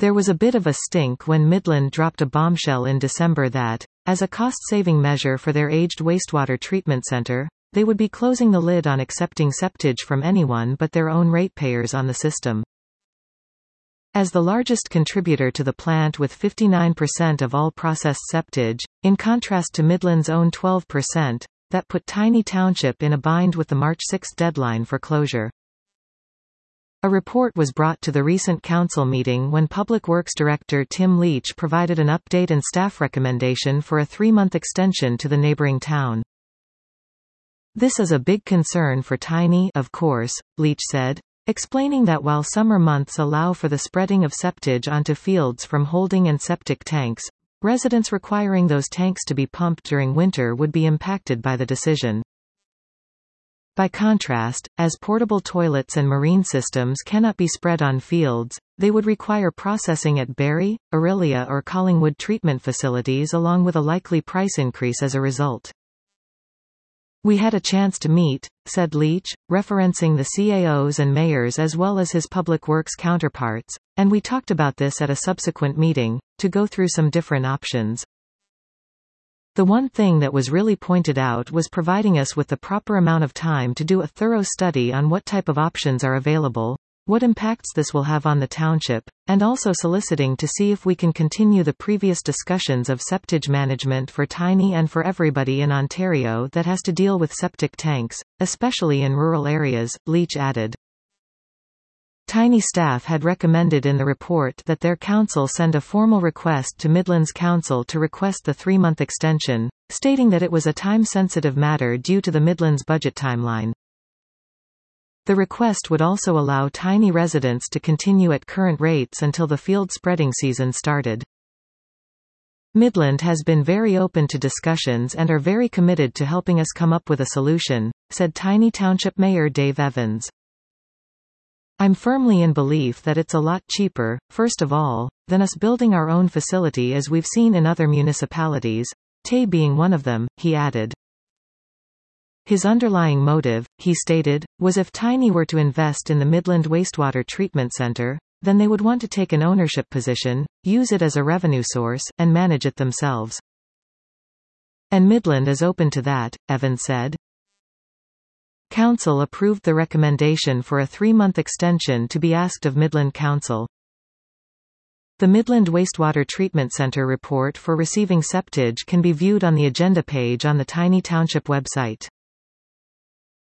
There was a bit of a stink when Midland dropped a bombshell in December that, as a cost-saving measure for their aged wastewater treatment center, they would be closing the lid on accepting septage from anyone but their own ratepayers on the system. As the largest contributor to the plant with 59% of all processed septage, in contrast to Midland's own 12%, that put Tiny Township in a bind with the March 6 deadline for closure. A report was brought to the recent council meeting when Public Works Director Tim Leach provided an update and staff recommendation for a 3-month extension to the neighboring town. This is a big concern for Tiny, of course, Leach said, explaining that while summer months allow for the spreading of septage onto fields from holding and septic tanks, residents requiring those tanks to be pumped during winter would be impacted by the decision. By contrast, as portable toilets and marine systems cannot be spread on fields, they would require processing at Barrie, Orillia or Collingwood treatment facilities along with a likely price increase as a result. We had a chance to meet, said Leach, referencing the CAOs and mayors as well as his public works counterparts, and we talked about this at a subsequent meeting, to go through some different options. The one thing that was really pointed out was providing us with the proper amount of time to do a thorough study on what type of options are available, what impacts this will have on the township, and also soliciting to see if we can continue the previous discussions of septage management for Tiny and for everybody in Ontario that has to deal with septic tanks, especially in rural areas, Leach added. Tiny staff had recommended in the report that their council send a formal request to Midlands Council to request the 3-month extension, stating that it was a time-sensitive matter due to the Midlands budget timeline. The request would also allow Tiny residents to continue at current rates until the field spreading season started. Midland has been very open to discussions and are very committed to helping us come up with a solution, said Tiny Township Mayor Dave Evans. I'm firmly in belief that it's a lot cheaper, first of all, than us building our own facility as we've seen in other municipalities, Tay being one of them, he added. His underlying motive, he stated, was if Tiny were to invest in the Midland Wastewater Treatment Centre, then they would want to take an ownership position, use it as a revenue source, and manage it themselves. And Midland is open to that, Evans said. Council approved the recommendation for a 3-month extension to be asked of Midland Council. The Midland Wastewater Treatment Centre report for receiving septage can be viewed on the agenda page on the Tiny Township website.